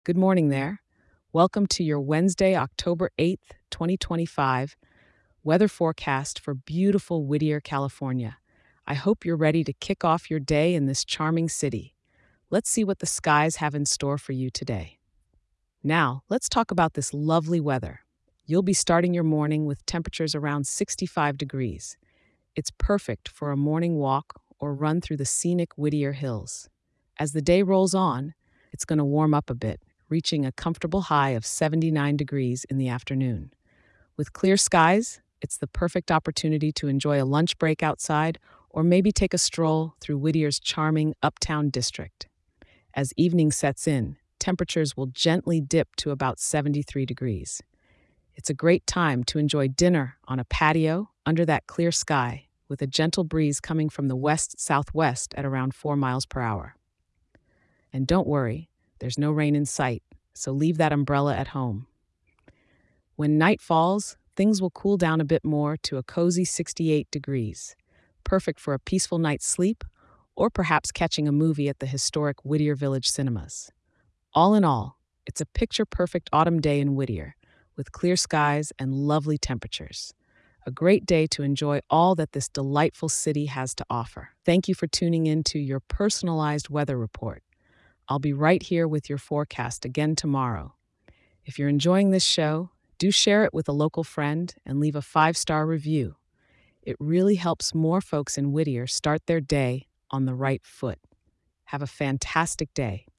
Good morning there. Welcome to your Wednesday, October 8th, 2025 weather forecast for beautiful Whittier, California. I hope you're ready to kick off your day in this charming city. Let's see what the skies have in store for you today. Now, let's talk about this lovely weather. You'll be starting your morning with temperatures around 65 degrees. It's perfect for a morning walk or run through the scenic Whittier Hills. As the day rolls on, it's going to warm up a bit, reaching a comfortable high of 79 degrees in the afternoon. With clear skies, it's the perfect opportunity to enjoy a lunch break outside or maybe take a stroll through Whittier's charming uptown district. As evening sets in, temperatures will gently dip to about 73 degrees. It's a great time to enjoy dinner on a patio under that clear sky with a gentle breeze coming from the west southwest at around 4 miles per hour. And don't worry, there's no rain in sight, so leave that umbrella at home. When night falls, things will cool down a bit more to a cozy 68 degrees, perfect for a peaceful night's sleep or perhaps catching a movie at the historic Whittier Village cinemas. All in all, it's a picture perfect autumn day in Whittier, with clear skies and lovely temperatures. A great day to enjoy all that this delightful city has to offer. Thank you for tuning in to your personalized weather report. I'll be right here with your forecast again tomorrow. If you're enjoying this show, do share it with a local friend and leave a 5-star review. It really helps more folks in Whittier start their day on the right foot. Have a fantastic day.